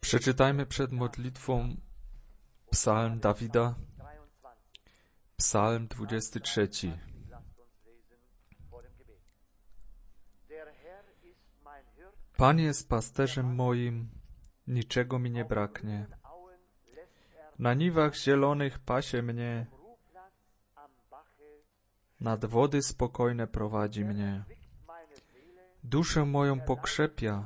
Przeczytajmy przed modlitwą Psalm Dawida, Psalm 23. Pan jest pasterzem moim, niczego mi nie braknie. Na niwach zielonych pasie mnie, nad wody spokojne prowadzi mnie. Duszę moją pokrzepia,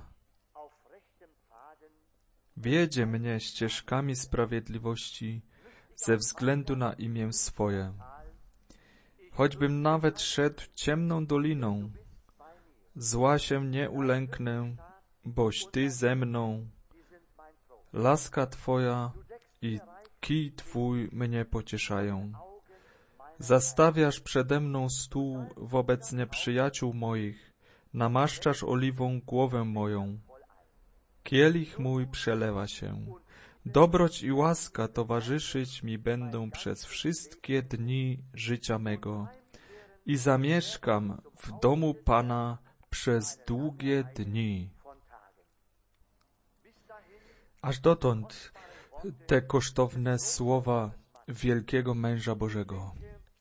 wiedzie mnie ścieżkami sprawiedliwości ze względu na imię swoje. Choćbym nawet szedł ciemną doliną, zła się nie ulęknę, boś Ty ze mną. Łaska Twoja i kij Twój mnie pocieszają. Zastawiasz przede mną stół wobec nieprzyjaciół moich, namaszczasz oliwą głowę moją. Kielich mój przelewa się. Dobroć i łaska towarzyszyć mi będą przez wszystkie dni życia mego i zamieszkam w domu Pana przez długie dni. Aż dotąd te kosztowne słowa wielkiego męża Bożego.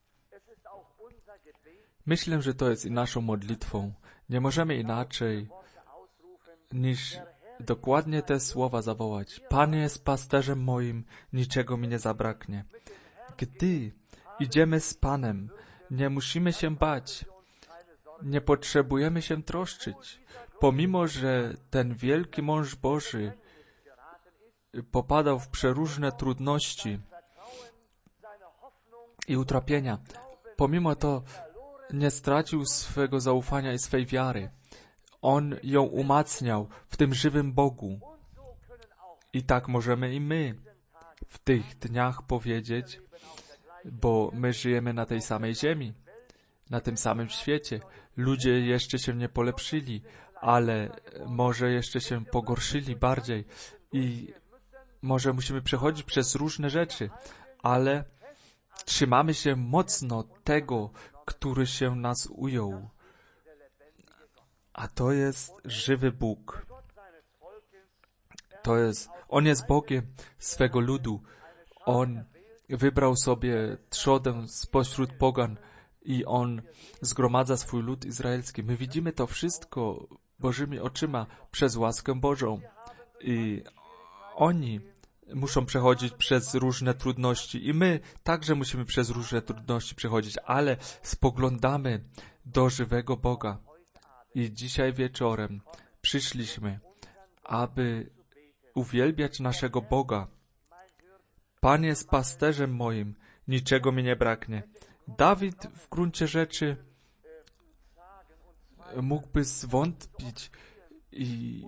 Myślę, że to jest i naszą modlitwą. Nie możemy inaczej niż dokładnie te słowa zawołać. Pan jest pasterzem moim, niczego mi nie zabraknie. Gdy idziemy z Panem, nie musimy się bać, nie potrzebujemy się troszczyć. Pomimo, że ten wielki mąż Boży popadał w przeróżne trudności i utrapienia, pomimo to nie stracił swego zaufania i swej wiary. On ją umacniał w tym żywym Bogu. I tak możemy i my w tych dniach powiedzieć, bo my żyjemy na tej samej ziemi, na tym samym świecie. Ludzie jeszcze się nie polepszyli, ale może jeszcze się pogorszyli bardziej i może musimy przechodzić przez różne rzeczy, ale trzymamy się mocno tego, który się nas ujął. A to jest żywy Bóg. On jest Bogiem swego ludu. On wybrał sobie trzodę spośród pogan i On zgromadza swój lud izraelski. My widzimy to wszystko Bożymi oczyma przez łaskę Bożą. I oni muszą przechodzić przez różne trudności i my także musimy przez różne trudności przechodzić, ale spoglądamy do żywego Boga. I dzisiaj wieczorem przyszliśmy, aby uwielbiać naszego Boga. Pan jest pasterzem moim, niczego mi nie braknie. Dawid w gruncie rzeczy mógłby zwątpić i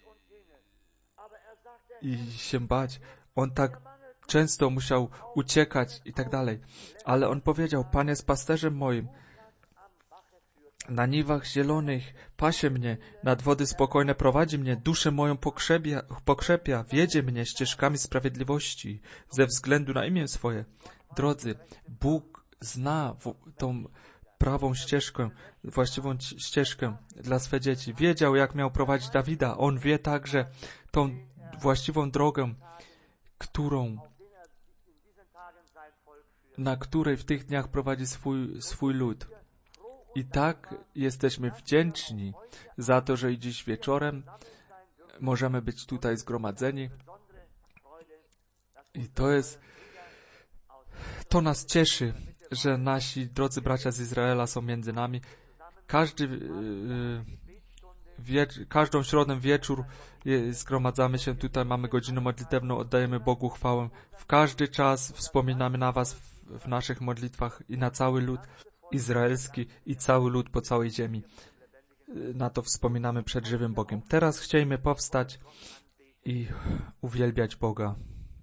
się bać. On tak często musiał uciekać i tak dalej. Ale on powiedział, Pan jest pasterzem moim. Na niwach zielonych pasie mnie, nad wody spokojne prowadzi mnie, duszę moją pokrzepia, wiedzie mnie ścieżkami sprawiedliwości ze względu na imię swoje. Drodzy, Bóg zna tą prawą ścieżkę, właściwą ścieżkę dla swe dzieci. Wiedział, jak miał prowadzić Dawida. On wie także tą właściwą drogę, na której w tych dniach prowadzi swój lud. I tak jesteśmy wdzięczni za to, że i dziś wieczorem możemy być tutaj zgromadzeni. I to nas cieszy, że nasi drodzy bracia z Izraela są między nami. Każdą środę wieczór zgromadzamy się tutaj, mamy godzinę modlitewną, oddajemy Bogu chwałę. W każdy czas wspominamy na Was w naszych modlitwach i na cały lud izraelski i cały lud po całej ziemi. Na to wspominamy przed żywym Bogiem. Teraz chcielibyśmy powstać i uwielbiać Boga.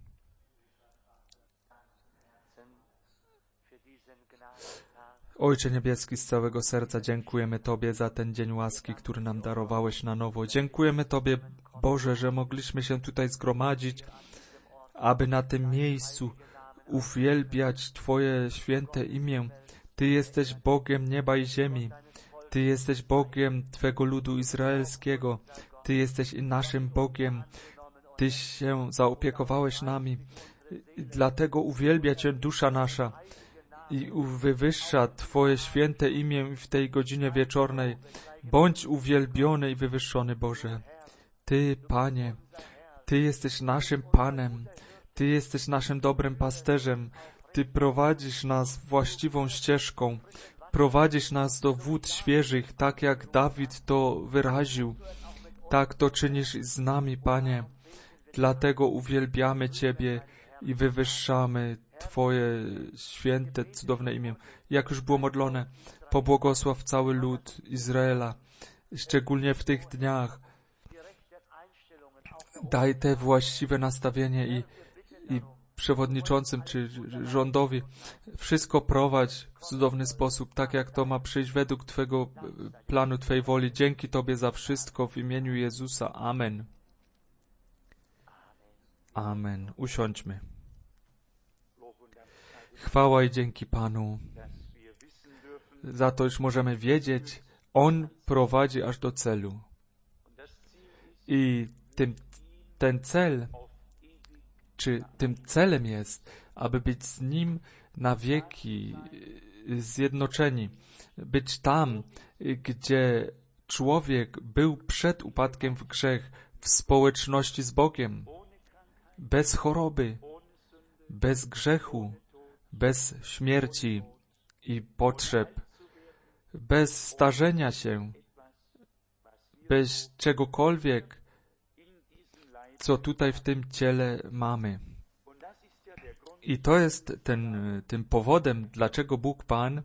Ojcze Niebieski, z całego serca dziękujemy Tobie za ten dzień łaski, który nam darowałeś na nowo. Dziękujemy Tobie, Boże, że mogliśmy się tutaj zgromadzić, aby na tym miejscu uwielbiać Twoje święte imię. Ty jesteś Bogiem nieba i ziemi. Ty jesteś Bogiem Twego ludu izraelskiego. Ty jesteś i naszym Bogiem. Ty się zaopiekowałeś nami, dlatego uwielbia Cię dusza nasza i wywyższa Twoje święte imię w tej godzinie wieczornej. Bądź uwielbiony i wywyższony, Boże. Ty, Panie, Ty jesteś naszym Panem, Ty jesteś naszym dobrym pasterzem, Ty prowadzisz nas właściwą ścieżką, prowadzisz nas do wód świeżych, tak jak Dawid to wyraził. Tak to czynisz z nami, Panie. Dlatego uwielbiamy Ciebie i wywyższamy Twoje święte, cudowne imię. Jak już było modlone, pobłogosław cały lud Izraela, szczególnie w tych dniach. Daj te właściwe nastawienie i przewodniczącym czy rządowi wszystko prowadź w cudowny sposób, tak jak to ma przyjść według Twego planu, Twojej woli. Dzięki Tobie za wszystko w imieniu Jezusa. Amen. Amen. Usiądźmy. Chwała i dzięki Panu. Za to już możemy wiedzieć, On prowadzi aż do celu. I ten cel, czy tym celem jest, aby być z Nim na wieki zjednoczeni. Być tam, gdzie człowiek był przed upadkiem w grzech, w społeczności z Bogiem, bez choroby, bez grzechu, bez śmierci i potrzeb, bez starzenia się, bez czegokolwiek, co tutaj w tym ciele mamy. I to jest tym powodem, dlaczego Bóg Pan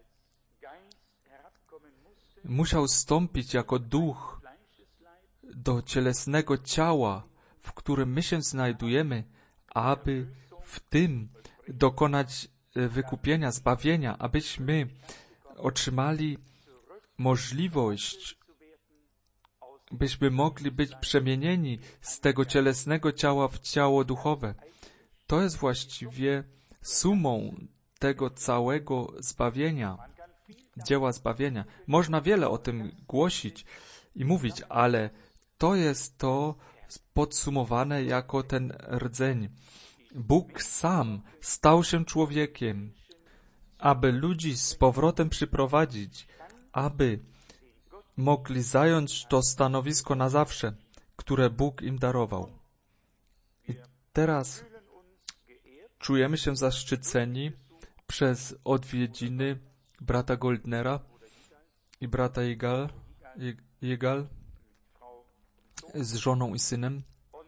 musiał zstąpić jako duch do cielesnego ciała, w którym my się znajdujemy, aby w tym dokonać wykupienia, zbawienia, abyśmy otrzymali możliwość, byśmy mogli być przemienieni z tego cielesnego ciała w ciało duchowe. To jest właściwie sumą tego całego zbawienia, dzieła zbawienia. Można wiele o tym głosić i mówić, ale to jest to podsumowane jako ten rdzeń. Bóg sam stał się człowiekiem, aby ludzi z powrotem przyprowadzić, aby mogli zająć to stanowisko na zawsze, które Bóg im darował. I teraz czujemy się zaszczyceni przez odwiedziny brata Goldnera i brata Jegal z żoną i synem.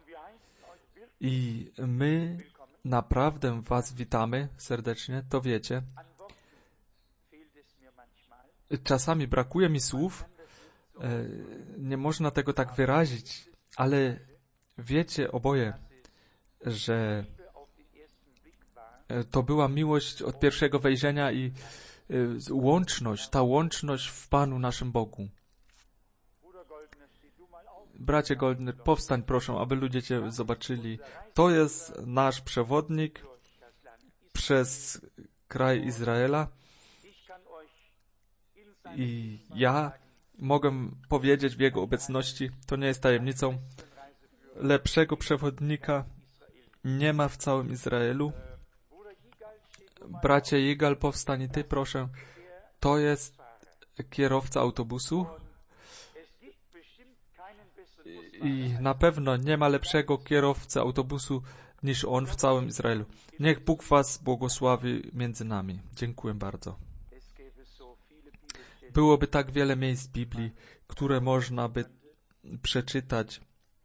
I my naprawdę Was witamy serdecznie, to wiecie. Czasami brakuje mi słów, nie można tego tak wyrazić, ale wiecie oboje, że to była miłość od pierwszego wejrzenia i ta łączność w Panu naszym Bogu. Bracie Goldner, powstań proszę, aby ludzie Cię zobaczyli. To jest nasz przewodnik przez kraj Izraela i ja mogę powiedzieć w jego obecności, to nie jest tajemnicą, lepszego przewodnika nie ma w całym Izraelu. Bracie Jigal, powstań i Ty proszę. To jest kierowca autobusu i na pewno nie ma lepszego kierowcy autobusu niż on w całym Izraelu. Niech Bóg Was błogosławi między nami. Dziękuję bardzo. Byłoby tak wiele miejsc Biblii, które można by przeczytać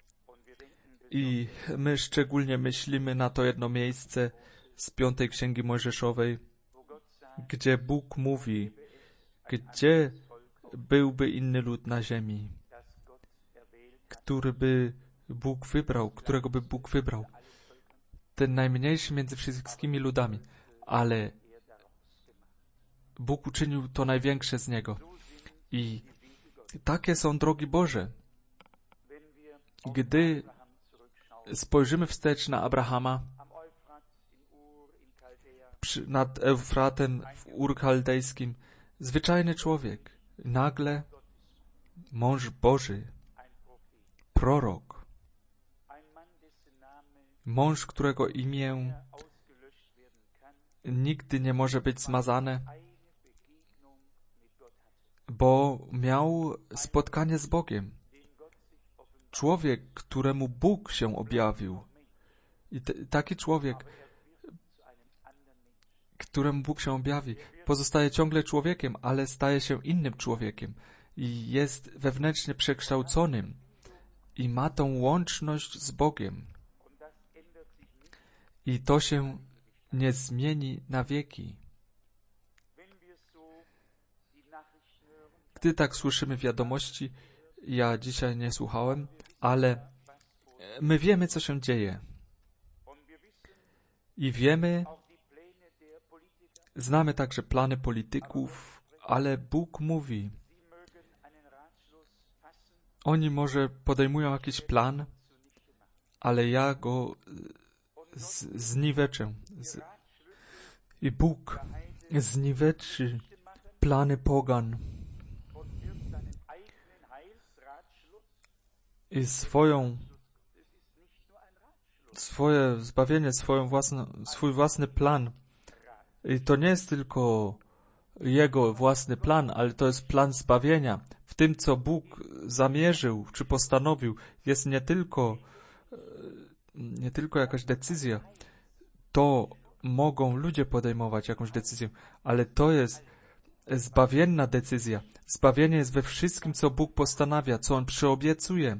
i my szczególnie myślimy na to jedno miejsce z 5 Księgi Mojżeszowej, gdzie Bóg mówi, gdzie byłby inny lud na ziemi, którego by Bóg wybrał. Ten najmniejszy między wszystkimi ludami, ale Bóg uczynił to największe z niego. I takie są drogi Boże. Gdy spojrzymy wstecz na Abrahama, nad Eufratem w Ur Chaldejskim, zwyczajny człowiek, nagle mąż Boży, prorok, Mąż, którego imię nigdy nie może być zmazane, bo miał spotkanie z Bogiem. Człowiek, któremu Bóg się objawił. I taki człowiek, któremu Bóg się objawi, pozostaje ciągle człowiekiem, ale staje się innym człowiekiem. I jest wewnętrznie przekształconym. I ma tą łączność z Bogiem. I to się nie zmieni na wieki. Gdy tak słyszymy wiadomości, ja dzisiaj nie słuchałem, ale my wiemy, co się dzieje. I znamy także plany polityków, ale Bóg mówi, oni może podejmują jakiś plan, ale ja go zniweczę. I Bóg zniweczy plany pogan i swoje zbawienie, swój własny plan. I to nie jest tylko Jego własny plan, ale to jest plan zbawienia. W tym, co Bóg zamierzył, czy postanowił, jest nie tylko jakaś decyzja. To mogą ludzie podejmować jakąś decyzję, ale to jest zbawienna decyzja. Zbawienie jest we wszystkim, co Bóg postanawia, co On przyobiecuje.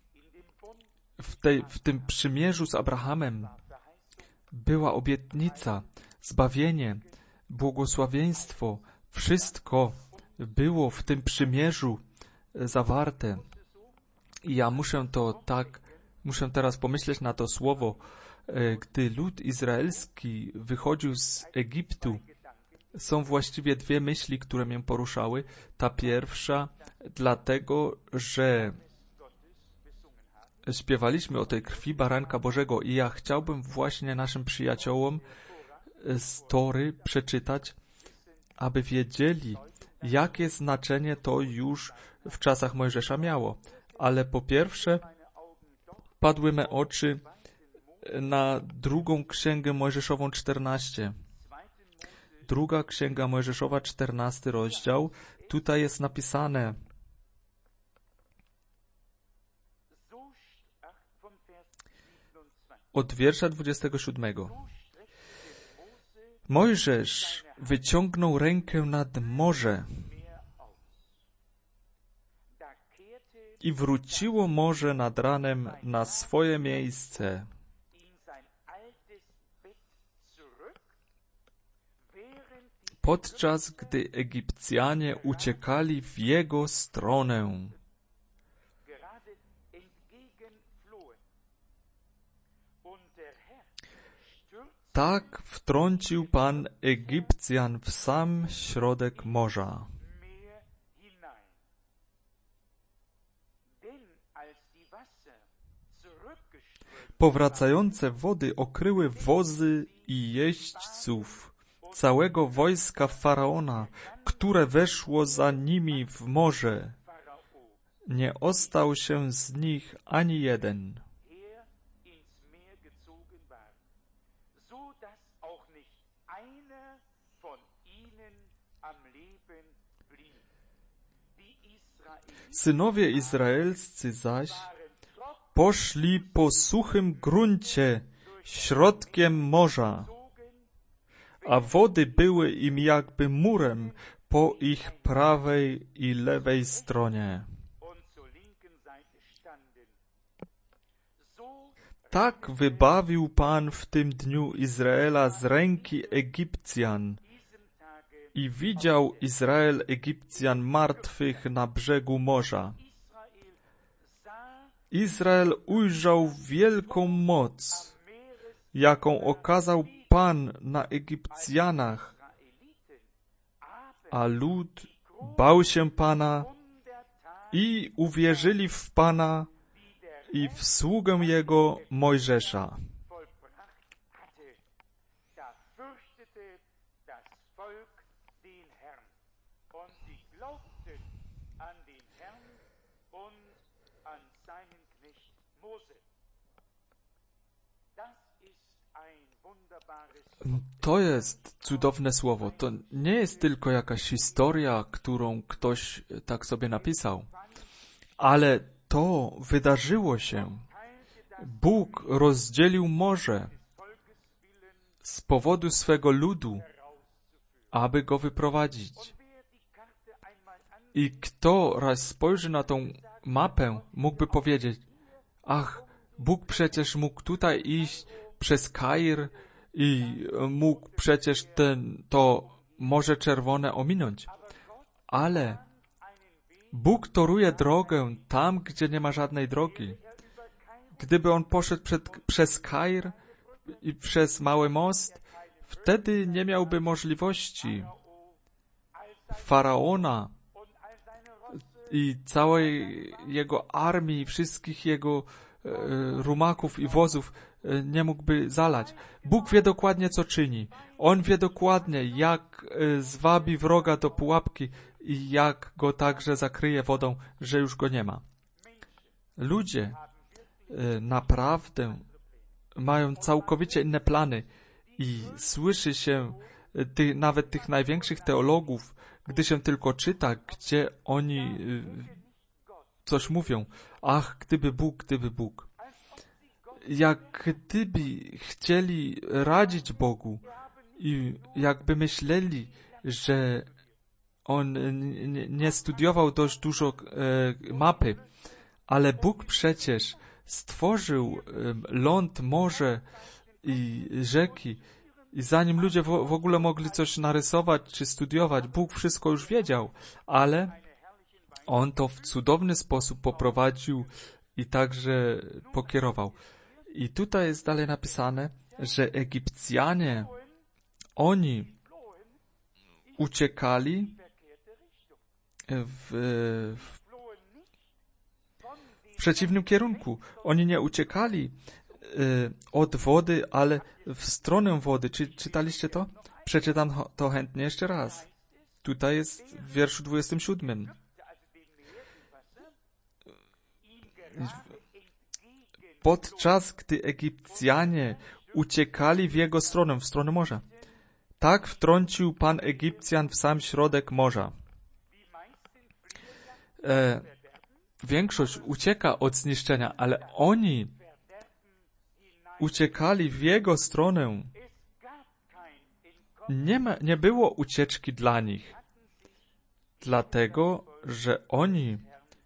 W tym przymierzu z Abrahamem była obietnica, zbawienie, błogosławieństwo, wszystko było w tym przymierzu zawarte. I ja muszę teraz pomyśleć na to słowo, gdy lud izraelski wychodził z Egiptu. Są właściwie dwie myśli, które mnie poruszały. Ta pierwsza, dlatego, że śpiewaliśmy o tej krwi Baranka Bożego i ja chciałbym właśnie naszym przyjaciołom z Tory przeczytać, aby wiedzieli, jakie znaczenie to już w czasach Mojżesza miało. Ale po pierwsze, padły me oczy na drugą księgę Mojżeszową 14. Druga księga Mojżeszowa, 14 rozdział. Tutaj jest napisane: od wiersza 27. Mojżesz wyciągnął rękę nad morze i wróciło morze nad ranem na swoje miejsce. Podczas gdy Egipcjanie uciekali w jego stronę. Tak wtrącił Pan Egipcjan w sam środek morza. Powracające wody okryły wozy i jeźdźców całego wojska Faraona, które weszło za nimi w morze. Nie ostał się z nich ani jeden. Synowie izraelscy zaś poszli po suchym gruncie środkiem morza, a wody były im jakby murem po ich prawej i lewej stronie. Tak wybawił Pan w tym dniu Izraela z ręki Egipcjan. I widział Izrael Egipcjan martwych na brzegu morza. Izrael ujrzał wielką moc, jaką okazał Pan na Egipcjanach, a lud bał się Pana i uwierzyli w Pana i w sługę Jego Mojżesza. To jest cudowne słowo. To nie jest tylko jakaś historia, którą ktoś tak sobie napisał, ale to wydarzyło się. Bóg rozdzielił morze z powodu swego ludu, aby go wyprowadzić. I kto raz spojrzy na tą mapę, mógłby powiedzieć, ach, Bóg przecież mógł tutaj iść przez Kair i mógł przecież to Morze Czerwone ominąć. Ale Bóg toruje drogę tam, gdzie nie ma żadnej drogi. Gdyby on poszedł przez Kair i przez Mały Most, wtedy nie miałby możliwości. Faraona i całej jego armii, wszystkich jego rumaków i wozów nie mógłby zalać. Bóg wie dokładnie, co czyni. On wie dokładnie, jak zwabi wroga do pułapki i jak go także zakryje wodą, że już go nie ma. Ludzie naprawdę mają całkowicie inne plany i słyszy się nawet tych największych teologów, gdy się tylko czyta, gdzie oni coś mówią. Ach, gdyby Bóg, gdyby Bóg. Jak gdyby chcieli radzić Bogu i jakby myśleli, że on nie studiował dość dużo mapy, ale Bóg przecież stworzył ląd, morze i rzeki. I zanim ludzie w ogóle mogli coś narysować czy studiować, Bóg wszystko już wiedział, ale On to w cudowny sposób poprowadził i także pokierował. I tutaj jest dalej napisane, że Egipcjanie, oni uciekali w przeciwnym kierunku. Oni nie uciekali od wody, ale w stronę wody. Czy czytaliście to? Przeczytam to chętnie jeszcze raz. Tutaj jest w wierszu 27. Podczas gdy Egipcjanie uciekali w jego stronę, w stronę morza. Tak wtrącił Pan Egipcjan w sam środek morza. Większość ucieka od zniszczenia, ale oni uciekali w jego stronę. Nie było ucieczki dla nich, dlatego, że oni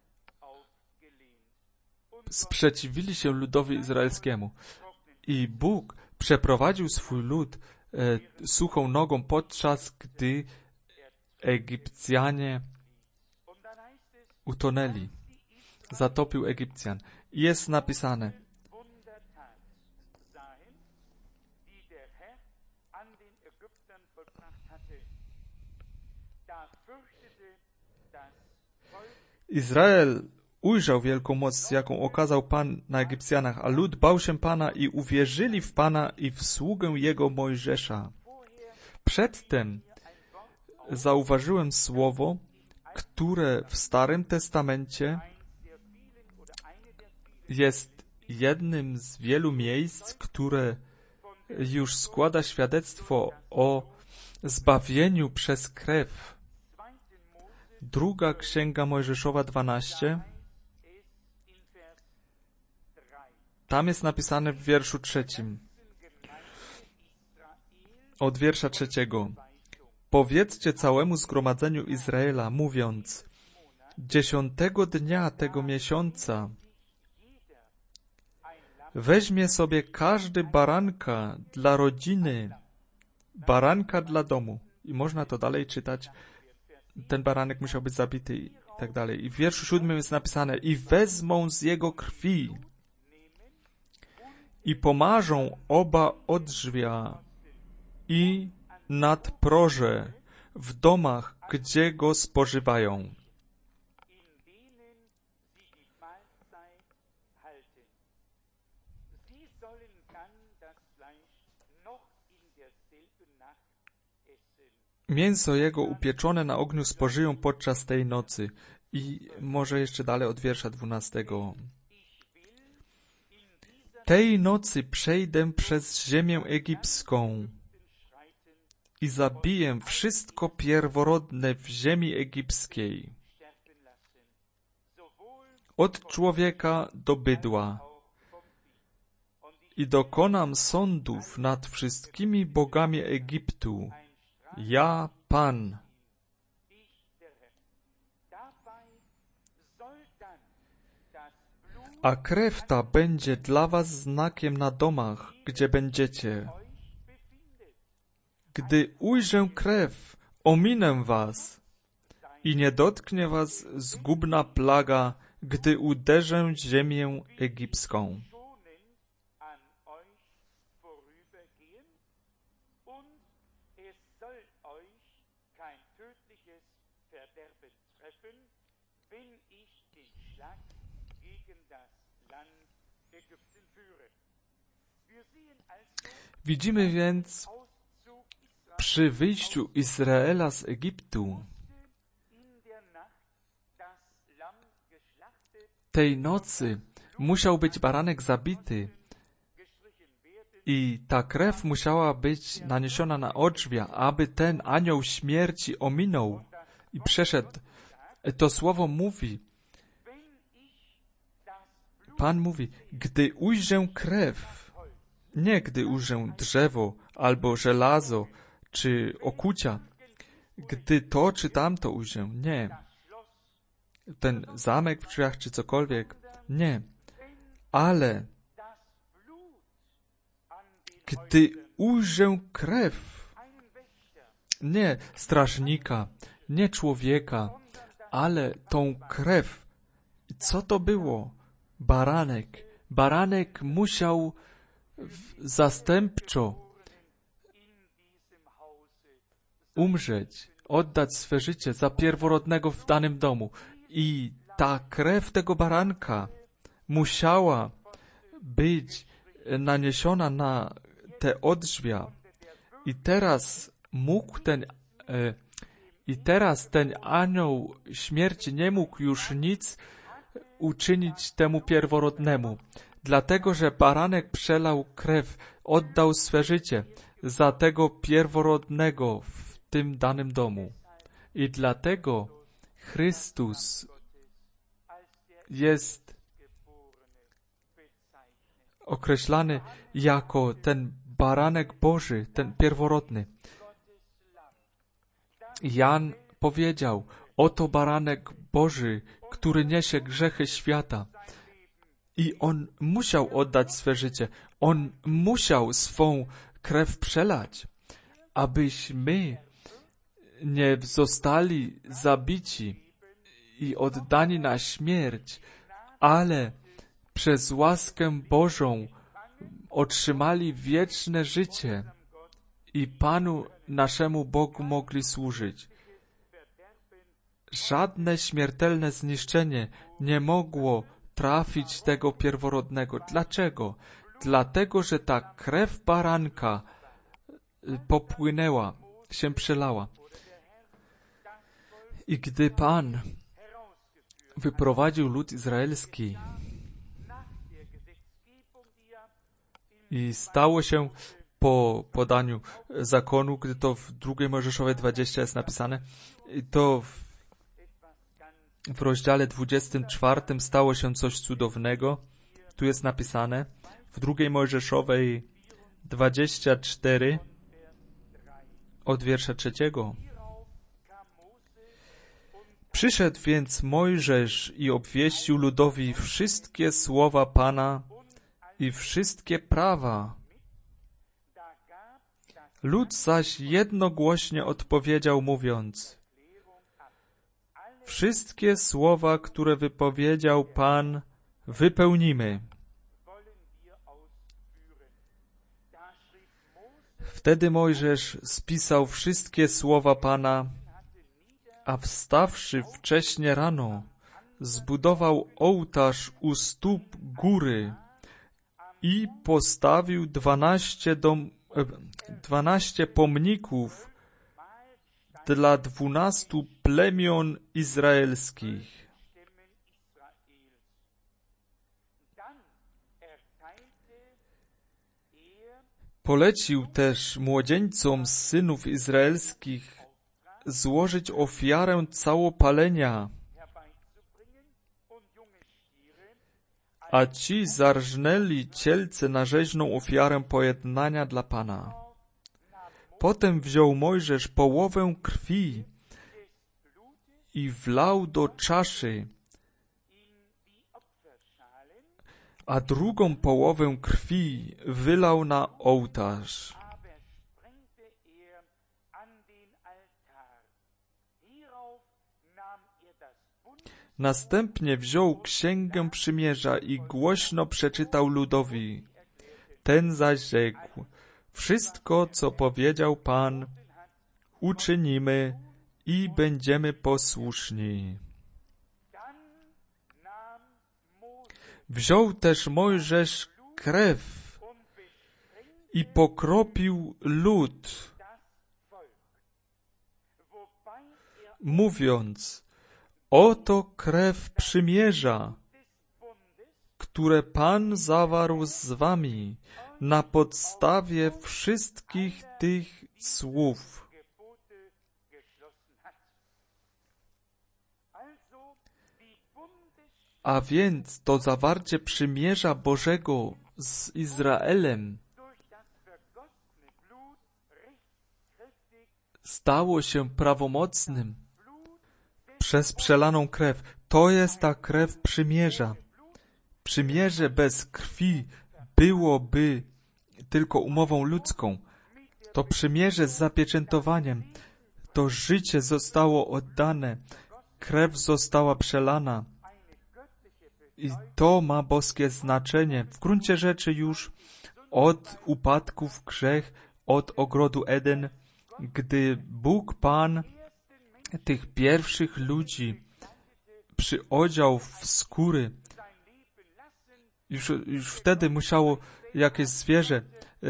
sprzeciwili się ludowi izraelskiemu. I Bóg przeprowadził swój lud suchą nogą, podczas gdy Egipcjanie utonęli. Zatopił Egipcjan. I jest napisane: Izrael ujrzał wielką moc, jaką okazał Pan na Egipcjanach, a lud bał się Pana i uwierzyli w Pana i w sługę Jego Mojżesza. Przedtem zauważyłem słowo, które w Starym Testamencie jest jednym z wielu miejsc, które już składa świadectwo o zbawieniu przez krew. Druga Księga Mojżeszowa 12. Tam jest napisane w wierszu 3. Od wiersza 3. Powiedzcie całemu zgromadzeniu Izraela, mówiąc: 10 dnia tego miesiąca weźmie sobie każdy baranka dla rodziny, baranka dla domu. I można to dalej czytać. Ten baranek musiał być zabity i tak dalej. I w wierszu 7 jest napisane: i wezmą z jego krwi i pomarzą oba odrzwia i nadproże w domach, gdzie go spożywają. Mięso jego upieczone na ogniu spożyją podczas tej nocy. I może jeszcze dalej od wiersza 12. tej nocy przejdę przez ziemię egipską i zabiję wszystko pierworodne w ziemi egipskiej, od człowieka do bydła, i dokonam sądów nad wszystkimi bogami Egiptu. Ja, Pan. A krew ta będzie dla was znakiem na domach, gdzie będziecie. Gdy ujrzę krew, ominę was i nie dotknie was zgubna plaga, gdy uderzę ziemię egipską. Widzimy więc przy wyjściu Izraela z Egiptu tej nocy musiał być baranek zabity i ta krew musiała być naniesiona na odrzwia, aby ten anioł śmierci ominął i przeszedł. To słowo mówi, Pan mówi, gdy ujrzę krew, nie gdy ujrzę drzewo albo żelazo czy okucia, gdy to czy tamto ujrzę, nie. Ten zamek w drzwiach czy cokolwiek, nie. Ale gdy ujrzę krew, nie strażnika, nie człowieka, ale tą krew. Co to było? Baranek. Baranek musiał zastępczo umrzeć, oddać swe życie za pierworodnego w danym domu. I ta krew tego baranka musiała być naniesiona na te odrzwia. I teraz ten anioł śmierci nie mógł już nic uczynić temu pierworodnemu. Dlatego, że baranek przelał krew, oddał swe życie za tego pierworodnego w tym danym domu. I dlatego Chrystus jest określany jako ten baranek Boży, ten pierworodny. Jan powiedział, oto baranek Boży, który niesie grzechy świata. I On musiał oddać swe życie. On musiał swą krew przelać, abyśmy nie zostali zabici i oddani na śmierć, ale przez łaskę Bożą otrzymali wieczne życie i Panu naszemu Bogu mogli służyć. Żadne śmiertelne zniszczenie nie mogło trafić tego pierworodnego. Dlaczego? Dlatego, że ta krew baranka popłynęła, się przelała. I gdy Pan wyprowadził lud izraelski i stało się po podaniu zakonu, gdy to w 2 Mojżeszowej 20 jest napisane, to w rozdziale 24 stało się coś cudownego. Tu jest napisane w 2 Mojżeszowej 24 od wiersza 3. Przyszedł więc Mojżesz i obwieścił ludowi wszystkie słowa Pana i wszystkie prawa. Lud zaś jednogłośnie odpowiedział, mówiąc: wszystkie słowa, które wypowiedział Pan, wypełnimy. Wtedy Mojżesz spisał wszystkie słowa Pana, a wstawszy wcześnie rano, zbudował ołtarz u stóp góry i postawił 12 pomników dla 12 plemion izraelskich. Polecił też młodzieńcom z synów izraelskich złożyć ofiarę całopalenia, a ci zarżnęli cielce na rzeźną ofiarę pojednania dla Pana. Potem wziął Mojżesz połowę krwi i wlał do czaszy, a drugą połowę krwi wylał na ołtarz. Następnie wziął Księgę Przymierza i głośno przeczytał ludowi. Ten zaś rzekł: wszystko, co powiedział Pan, uczynimy i będziemy posłuszni. Wziął też Mojżesz krew i pokropił lud, mówiąc: oto krew przymierza, które Pan zawarł z wami na podstawie wszystkich tych słów. A więc to zawarcie przymierza Bożego z Izraelem stało się prawomocnym przez przelaną krew. To jest ta krew przymierza. Przymierze bez krwi byłoby tylko umową ludzką. To przymierze z zapieczętowaniem, to życie zostało oddane, krew została przelana. I to ma boskie znaczenie. W gruncie rzeczy już od upadku w grzech, od ogrodu Eden, gdy Bóg Pan tych pierwszych ludzi przyodział w skóry, już wtedy musiało jakieś zwierzę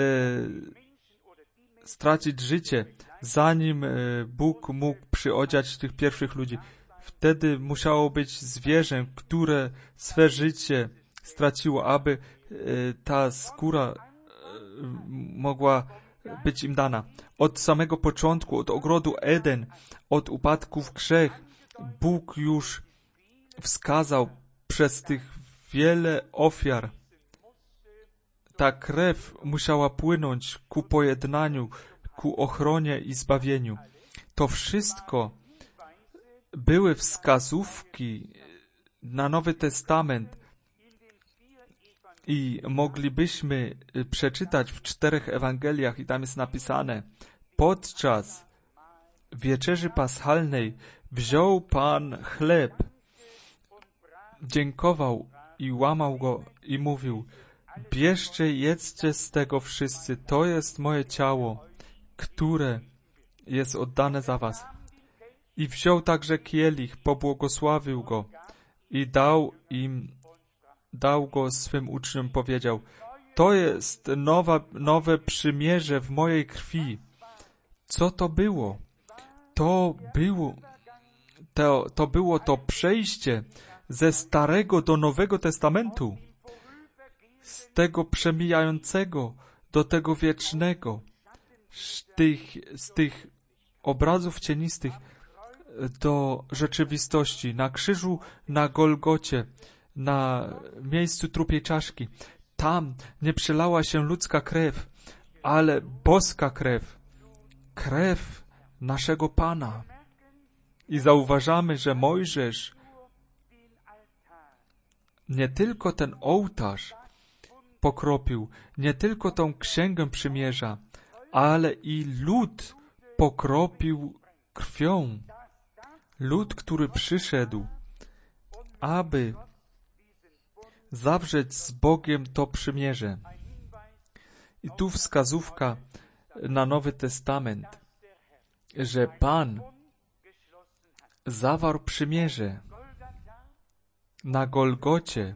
stracić życie, zanim Bóg mógł przyodziać tych pierwszych ludzi. Wtedy musiało być zwierzę, które swe życie straciło, aby ta skóra mogła być im dana. Od samego początku, od ogrodu Eden, od upadku w grzech, Bóg już wskazał przez tych wiele ofiar. Ta krew musiała płynąć ku pojednaniu, ku ochronie i zbawieniu. To wszystko były wskazówki na Nowy Testament i moglibyśmy przeczytać w 4 Ewangeliach i tam jest napisane: podczas wieczerzy paschalnej wziął Pan chleb, dziękował i łamał go i mówił: bierzcie, jedzcie z tego wszyscy, to jest moje ciało, które jest oddane za was. I wziął także kielich, pobłogosławił go i dał go swym uczniom, powiedział: to jest nowe przymierze w mojej krwi. Co to było? To było to przejście ze Starego do Nowego Testamentu, z tego przemijającego do tego wiecznego, z tych obrazów cienistych do rzeczywistości. Na krzyżu, na Golgocie, na miejscu trupiej czaszki. Tam nie przelała się ludzka krew, ale boska krew. Krew naszego Pana. I zauważamy, że Mojżesz nie tylko ten ołtarz pokropił, nie tylko tą Księgę Przymierza, ale i lud pokropił krwią. Lud, który przyszedł, aby zawrzeć z Bogiem to przymierze. I tu wskazówka na Nowy Testament, że Pan zawarł przymierze na Golgocie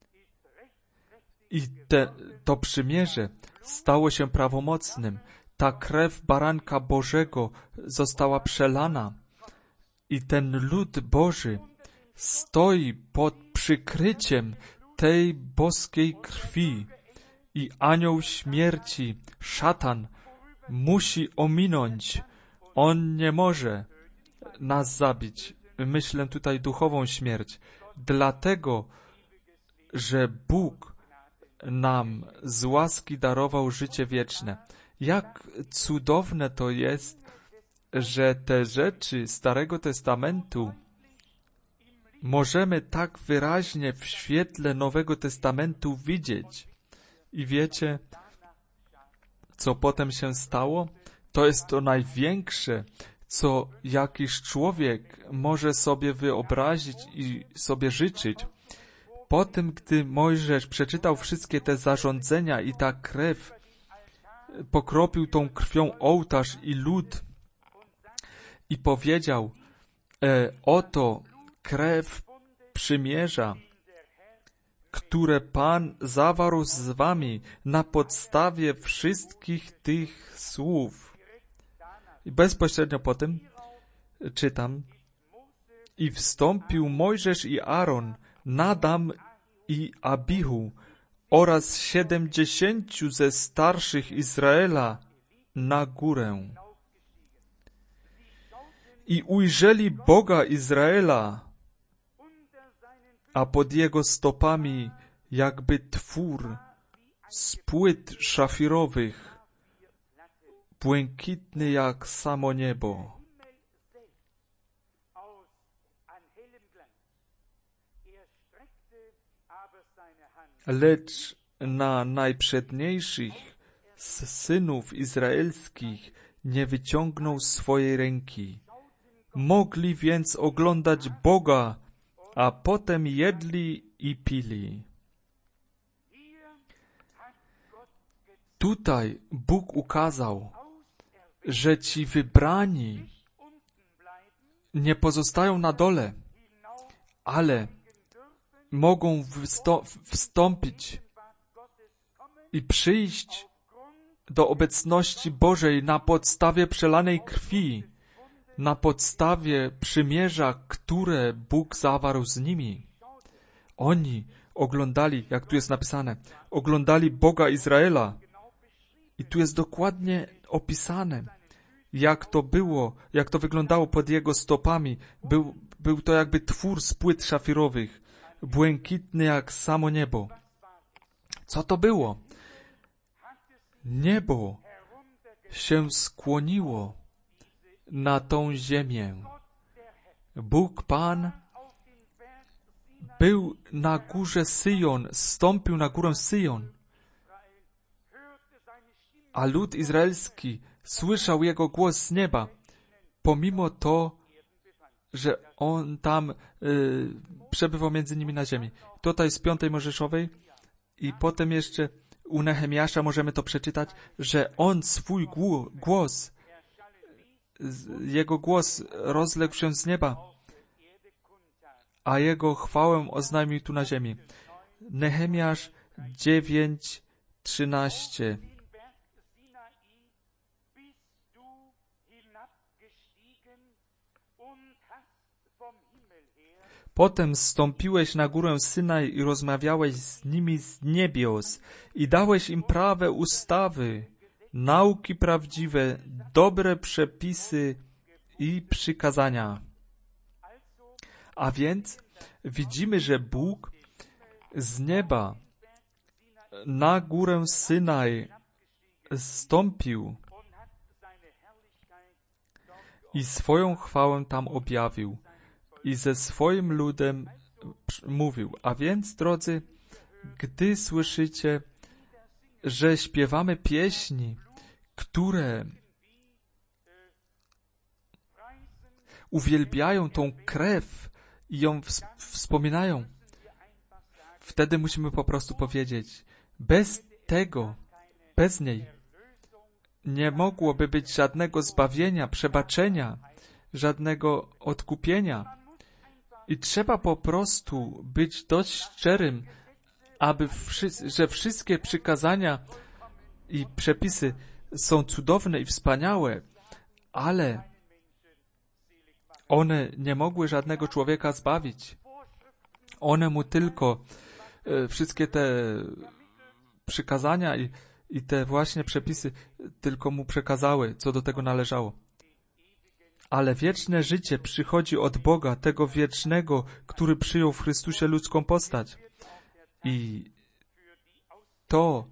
i to przymierze stało się prawomocnym. Ta krew baranka Bożego została przelana i ten lud Boży stoi pod przykryciem tej boskiej krwi i anioł śmierci, szatan, musi ominąć. On nie może nas zabić. Myślę tutaj duchową śmierć. Dlatego, że Bóg nam z łaski darował życie wieczne. Jak cudowne to jest, że te rzeczy Starego Testamentu możemy tak wyraźnie w świetle Nowego Testamentu widzieć. I wiecie, co potem się stało? To jest to największe, co jakiś człowiek może sobie wyobrazić i sobie życzyć. Po tym, gdy Mojżesz przeczytał wszystkie te zarządzenia i ta krew, pokropił tą krwią ołtarz i lud i powiedział, oto krew przymierza, które Pan zawarł z wami na podstawie wszystkich tych słów. I bezpośrednio po tym czytam, i wstąpił Mojżesz i Aaron, Nadam i Abihu oraz 70 ze starszych Izraela na górę. I ujrzeli Boga Izraela, a pod jego stopami jakby twór z płyt szafirowych, błękitny jak samo niebo. Lecz na najprzedniejszych z synów izraelskich nie wyciągnął swojej ręki. Mogli więc oglądać Boga, a potem jedli i pili. Tutaj Bóg ukazał, że ci wybrani nie pozostają na dole, ale mogą wstąpić i przyjść do obecności Bożej na podstawie przelanej krwi, na podstawie przymierza, które Bóg zawarł z nimi. Oni oglądali, jak tu jest napisane, oglądali Boga Izraela. I tu jest dokładnie opisane, jak to było, jak to wyglądało pod jego stopami. Był to jakby twór z płyt szafirowych, błękitny jak samo niebo. Co to było? Niebo się skłoniło na tą ziemię. Bóg Pan był na górze Syjon, zstąpił na górę Syjon, a lud izraelski słyszał jego głos z nieba, pomimo to, że on tam przebywał między nimi na ziemi. Tutaj z 5 Mojżeszowej i potem jeszcze u Nehemiasza możemy to przeczytać, że on swój głos, jego głos rozległ się z nieba, a jego chwałę oznajmił tu na ziemi. Nehemiasz 9:13. Potem zstąpiłeś na górę Synaj i rozmawiałeś z nimi z niebios i dałeś im prawe ustawy, nauki prawdziwe, dobre przepisy i przykazania. A więc widzimy, że Bóg z nieba na górę Synaj zstąpił i swoją chwałę tam objawił i ze swoim ludem mówił. A więc, drodzy, gdy słyszycie, że śpiewamy pieśni, które uwielbiają tą krew i ją wspominają, wtedy musimy po prostu powiedzieć, bez tego, bez niej nie mogłoby być żadnego zbawienia, przebaczenia, żadnego odkupienia. I trzeba po prostu być dość szczerym, że wszystkie przykazania i przepisy są cudowne i wspaniałe, ale one nie mogły żadnego człowieka zbawić. One mu tylko wszystkie te przykazania i te właśnie przepisy tylko mu przekazały, co do tego należało. Ale wieczne życie przychodzi od Boga, tego wiecznego, który przyjął w Chrystusie ludzką postać. I to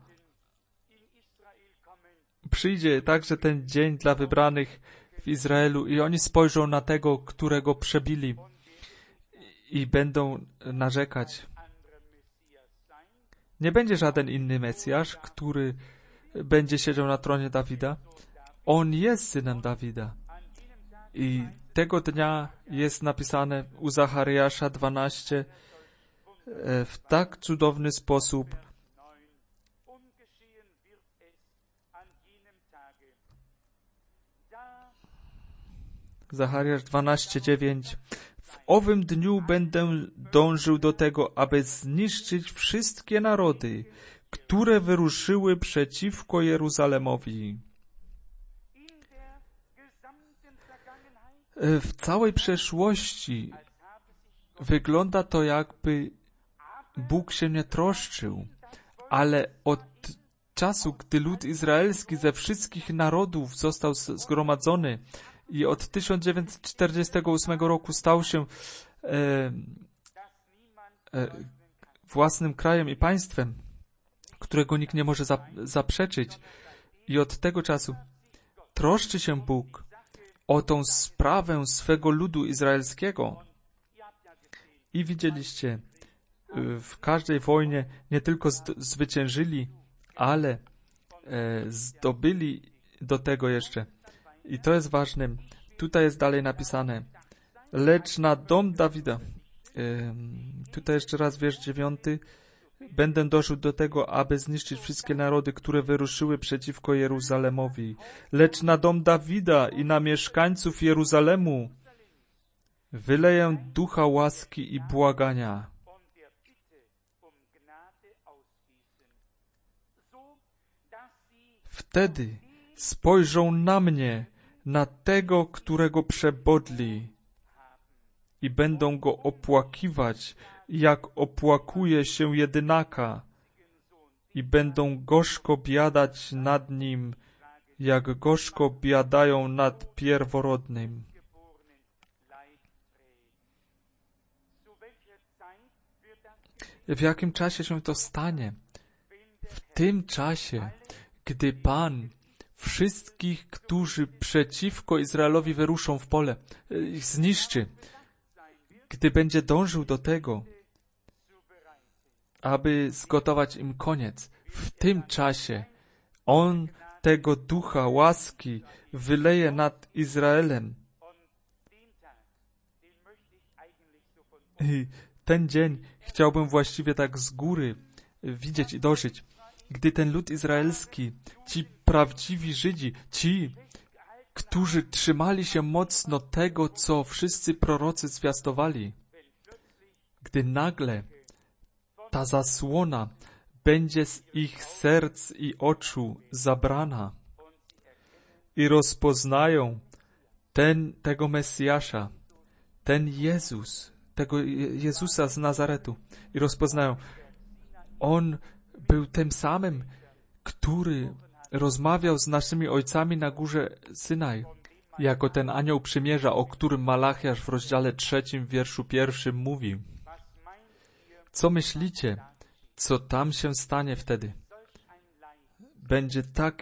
przyjdzie także ten dzień dla wybranych w Izraelu i oni spojrzą na tego, którego przebili i będą narzekać. Nie będzie żaden inny Mesjasz, który będzie siedział na tronie Dawida. On jest synem Dawida. I tego dnia jest napisane u Zachariasza 12 w tak cudowny sposób. Zachariasz 12:9. W owym dniu będę dążył do tego, aby zniszczyć wszystkie narody, które wyruszyły przeciwko Jeruzalemowi. W całej przeszłości wygląda to, jakby Bóg się nie troszczył, ale od czasu, gdy lud izraelski ze wszystkich narodów został zgromadzony i od 1948 roku stał się własnym krajem i państwem, którego nikt nie może zaprzeczyć, i od tego czasu troszczy się Bóg o tą sprawę swego ludu izraelskiego. I widzieliście, w każdej wojnie nie tylko zwyciężyli, ale zdobyli do tego jeszcze. I to jest ważne. Tutaj jest dalej napisane: lecz na dom Dawida. Tutaj jeszcze raz wiersz 9. Będę dążył do tego, aby zniszczyć wszystkie narody, które wyruszyły przeciwko Jeruzalemowi. Lecz na dom Dawida i na mieszkańców Jeruzalemu wyleję ducha łaski i błagania. Wtedy spojrzą na mnie, na tego, którego przebodli, i będą go opłakiwać, jak opłakuje się jedynaka, i będą gorzko biadać nad nim, jak gorzko biadają nad pierworodnym. W jakim czasie się to stanie? W tym czasie, gdy Pan wszystkich, którzy przeciwko Izraelowi wyruszą w pole, ich zniszczy. Gdy będzie dążył do tego, aby zgotować im koniec, w tym czasie On tego ducha łaski wyleje nad Izraelem. I ten dzień chciałbym właściwie tak z góry widzieć i dożyć, gdy ten lud izraelski, ci prawdziwi Żydzi, ci, którzy trzymali się mocno tego, co wszyscy prorocy zwiastowali, gdy nagle ta zasłona będzie z ich serc i oczu zabrana i rozpoznają tego Mesjasza, ten Jezus, tego Jezusa z Nazaretu, i rozpoznają, On był tym samym, który rozmawiał z naszymi ojcami na górze Synaj, jako ten anioł przymierza, o którym Malachiasz w rozdziale 3, wierszu 1 mówi. Co myślicie, co tam się stanie wtedy? Będzie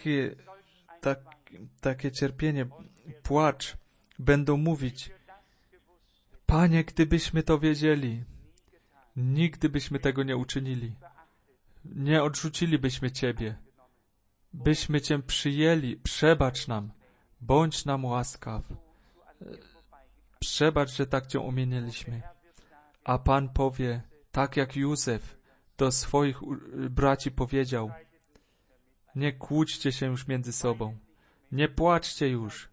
takie cierpienie, płacz. Będą mówić: Panie, gdybyśmy to wiedzieli, nigdy byśmy tego nie uczynili. Nie odrzucilibyśmy Ciebie. Byśmy Cię przyjęli. Przebacz nam. Bądź nam łaskaw. Przebacz, że tak Cię ominęliśmy. A Pan powie, tak jak Józef do swoich braci powiedział: nie kłóćcie się już między sobą. Nie płaczcie już.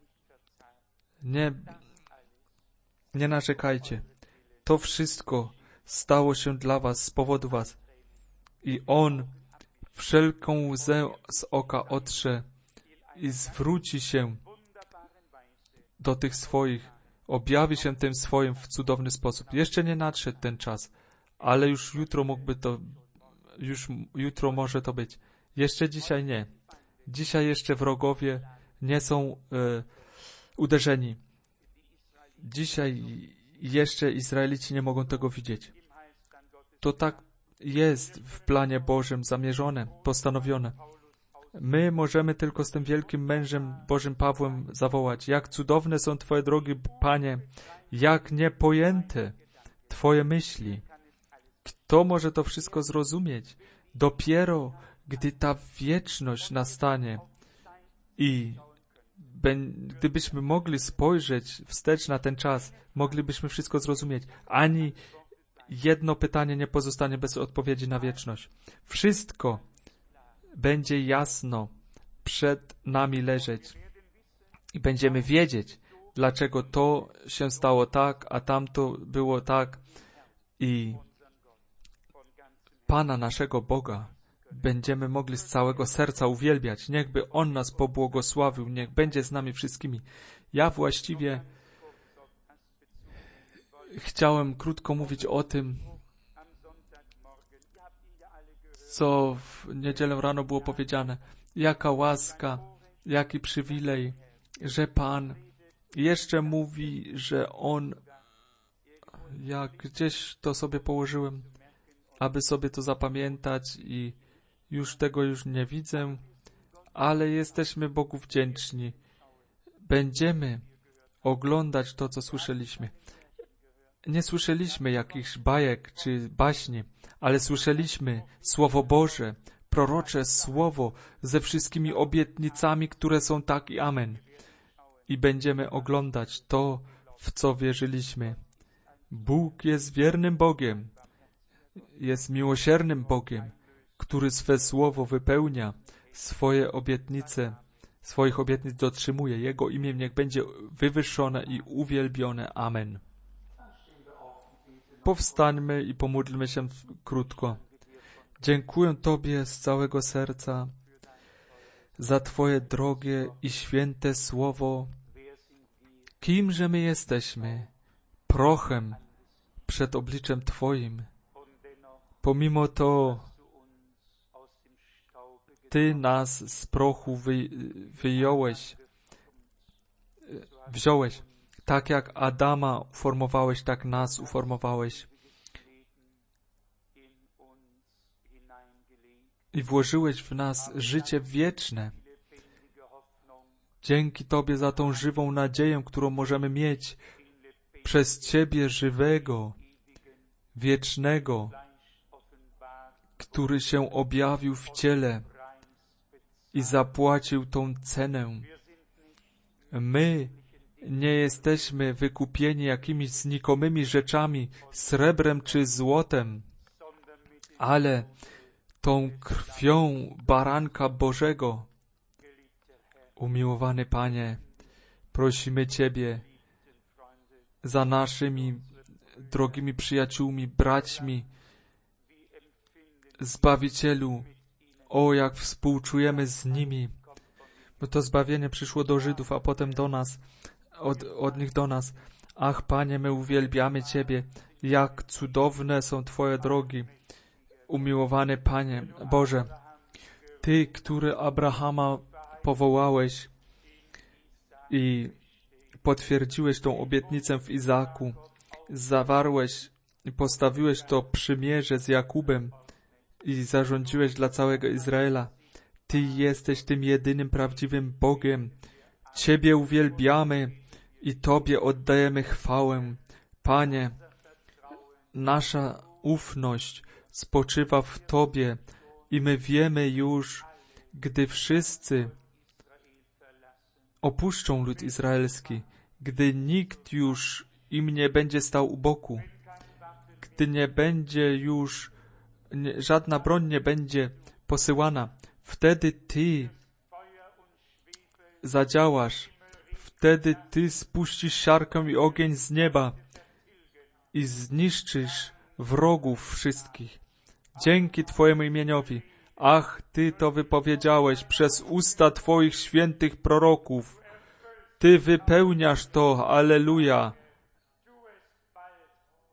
Nie narzekajcie. To wszystko stało się dla was z powodu was. I On wszelką łzę z oka otrze i zwróci się do tych swoich, objawi się tym swoim w cudowny sposób. Jeszcze nie nadszedł ten czas, ale już jutro jutro może to być. Jeszcze dzisiaj nie. Dzisiaj jeszcze wrogowie nie są uderzeni. Dzisiaj jeszcze Izraelici nie mogą tego widzieć. To tak jest w planie Bożym zamierzone, postanowione. My możemy tylko z tym wielkim mężem Bożym Pawłem zawołać: jak cudowne są Twoje drogi, Panie, jak niepojęte Twoje myśli. Kto może to wszystko zrozumieć? Dopiero gdy ta wieczność nastanie i gdybyśmy mogli spojrzeć wstecz na ten czas, moglibyśmy wszystko zrozumieć. Ani jedno pytanie nie pozostanie bez odpowiedzi na wieczność. Wszystko będzie jasno przed nami leżeć i będziemy wiedzieć, dlaczego to się stało tak, a tamto było tak. I Pana naszego Boga będziemy mogli z całego serca uwielbiać. Niechby On nas pobłogosławił, niech będzie z nami wszystkimi. Ja właściwie chciałem krótko mówić o tym, co w niedzielę rano było powiedziane. Jaka łaska, jaki przywilej, że Pan jeszcze mówi, że On, jak gdzieś to sobie położyłem, aby sobie to zapamiętać i już tego nie widzę, ale jesteśmy Bogu wdzięczni. Będziemy oglądać to, co słyszeliśmy. Nie słyszeliśmy jakichś bajek czy baśni, ale słyszeliśmy Słowo Boże, prorocze Słowo ze wszystkimi obietnicami, które są tak i amen. I będziemy oglądać to, w co wierzyliśmy. Bóg jest wiernym Bogiem, jest miłosiernym Bogiem, który swe Słowo wypełnia, swoich obietnic dotrzymuje. Jego imię niech będzie wywyższone i uwielbione. Amen. Powstańmy i pomódlmy się krótko. Dziękuję Tobie z całego serca za Twoje drogie i święte Słowo. Kimże my jesteśmy? Prochem przed obliczem Twoim. Pomimo to Ty nas z prochu wziąłeś. Tak jak Adama uformowałeś, tak nas uformowałeś. I włożyłeś w nas życie wieczne. Dzięki Tobie za tą żywą nadzieję, którą możemy mieć przez Ciebie żywego, wiecznego, który się objawił w ciele i zapłacił tą cenę. My nie jesteśmy wykupieni jakimiś znikomymi rzeczami, srebrem czy złotem, ale tą krwią Baranka Bożego. Umiłowany Panie, prosimy Ciebie za naszymi drogimi przyjaciółmi, braćmi, Zbawicielu, o jak współczujemy z nimi, bo to zbawienie przyszło do Żydów, a potem do nas, od nich do nas. Ach, Panie, my uwielbiamy Ciebie, jak cudowne są Twoje drogi. Umiłowany Panie Boże, Ty, który Abrahama powołałeś i potwierdziłeś tą obietnicę w Izaku, zawarłeś i postawiłeś to przymierze z Jakubem i zarządziłeś dla całego Izraela. Ty jesteś tym jedynym prawdziwym Bogiem. Ciebie uwielbiamy i Tobie oddajemy chwałę. Panie, nasza ufność spoczywa w Tobie i my wiemy już, gdy wszyscy opuszczą lud izraelski, gdy nikt już im nie będzie stał u boku, gdy nie będzie już, żadna broń nie będzie posyłana, wtedy Ty zadziałasz, wtedy Ty spuścisz siarkę i ogień z nieba i zniszczysz wrogów wszystkich. Dzięki Twojemu imieniowi. Ach, Ty to wypowiedziałeś przez usta Twoich świętych proroków. Ty wypełniasz to, alleluja.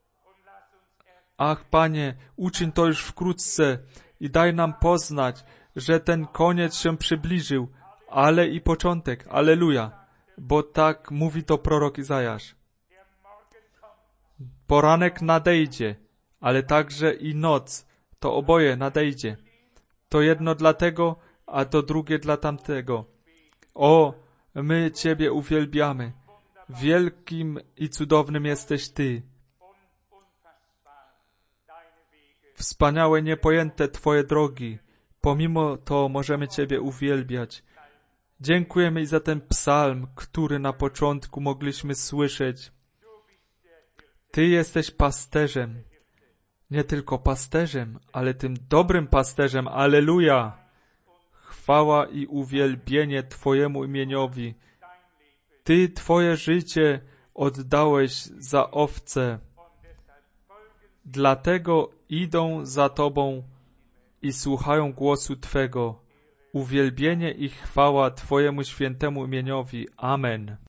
Ach, Panie, uczyń to już wkrótce i daj nam poznać, że ten koniec się przybliżył, ale i początek. Alleluja. Bo tak mówi to prorok Izajasz. Poranek nadejdzie, ale także i noc. To oboje nadejdzie. To jedno dla tego, a to drugie dla tamtego. O, my Ciebie uwielbiamy. Wielkim i cudownym jesteś Ty. Wspaniałe, niepojęte Twoje drogi. Pomimo to możemy Ciebie uwielbiać. Dziękujemy i za ten psalm, który na początku mogliśmy słyszeć. Ty jesteś pasterzem. Nie tylko pasterzem, ale tym dobrym pasterzem. Alleluja! Chwała i uwielbienie Twojemu imieniowi. Ty Twoje życie oddałeś za owce. Dlatego idą za Tobą i słuchają głosu Twego. Uwielbienie i chwała Twojemu świętemu imieniowi. Amen.